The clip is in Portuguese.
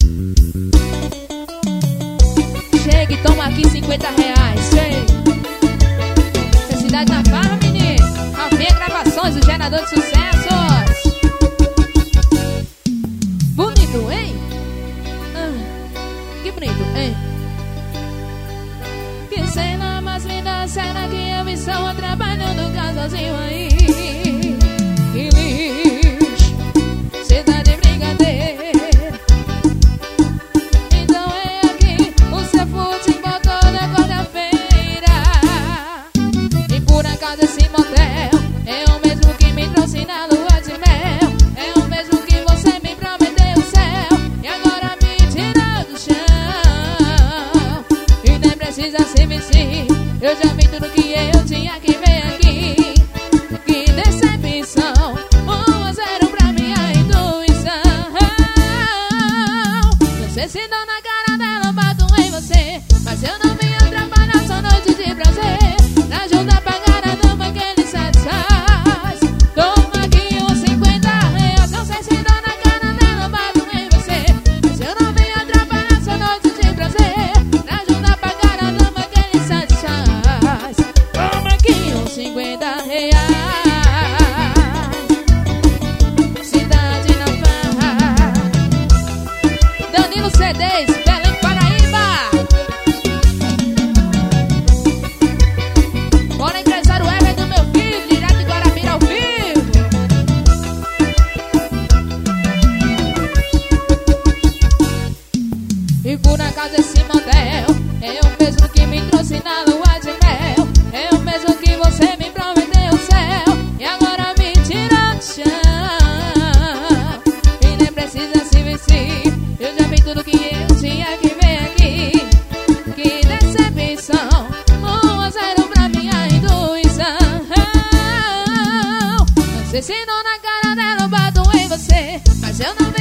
Chega e toma aqui R$50. Cidade na Farra, menino. Alvinha Gravações, o gerador de sucessos. Bonito, hein? Que bonito, hein? Que cena mais linda, cena que eu vi só trabalhando casalzinho aí. Que lixo, cidade brigadeira. Então é aqui o seu futebol toda quarta-feira. E por acaso esse motel é o mesmo que me trouxe na lua de mel. É o mesmo que você me prometeu o céu e agora me tirou do chão. E nem precisa se vestir, eu já vi tudo que eu tinha que ver aqui. Que decepção, 1-0 pra minha intuição. Não sei se dou na cara dela, bato em você, mas eu não vim atrapalhar sua noite de prazer. Pra ajudar a pagar a dama que ele satisfaz. Toma aqui uns R$50. Não sei se dou na cara dela, bato em você, mas eu não vim atrapalhar sua noite de prazer. Pra ajudar a pagar a dama que ele satisfaz. Toma aqui uns R$50. Cidade na Farra. Danilo CDs, Belém, Paraíba. Bora, empresário Ever do meu filho, direto de Guarabira ao vivo. E por acaso esse motel é o mesmo que me trouxe na lua de mel. É o mesmo que você me prometeu o céu e agora me tirou do chão. E nem precisa se vestir, eu já vi tudo que eu tinha que ver aqui. Que decepção, 1-0 pra minha intuição. Não sei se dou na cara dela, bato em você, mas eu não vi